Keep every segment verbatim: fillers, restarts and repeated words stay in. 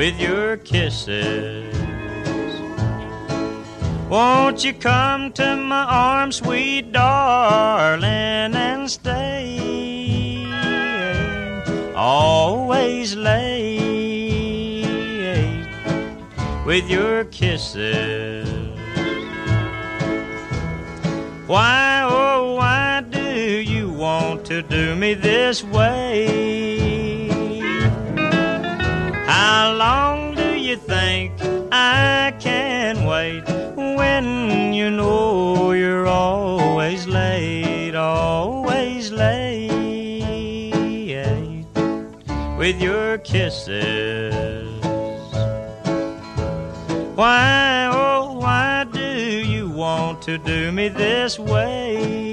with your kisses. Won't you come to my arms, sweet darling, and stay always late with your kisses? Why, oh, why do you want to do me this way? How long do you think I can wait when you know you're always late, always late with your kisses? Why, oh, why do you want to do me this way?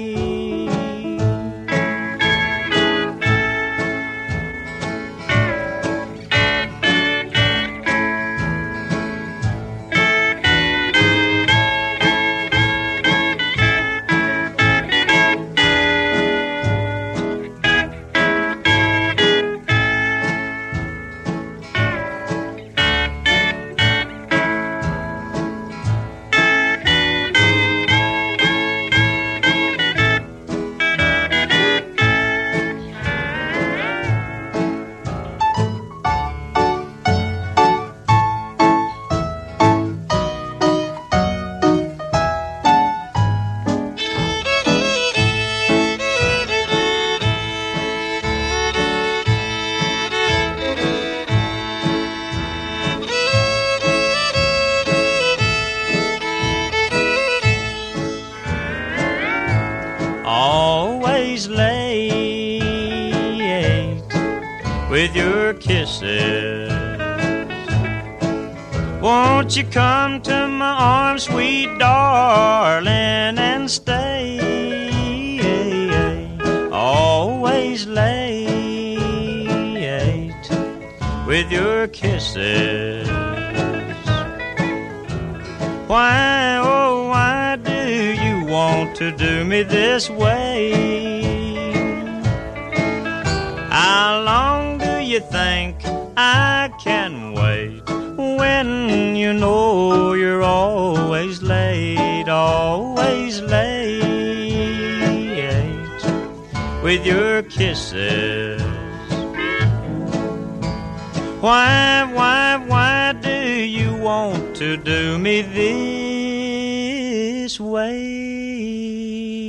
Always late with your kisses. Won't you come to my arms, sweet darling, and stay always late with your kisses? Why, oh, why do you want to do me this way? How long do you think I can wait when you know you're always late, always late with your kisses? Why, why, why do you want to do me this way?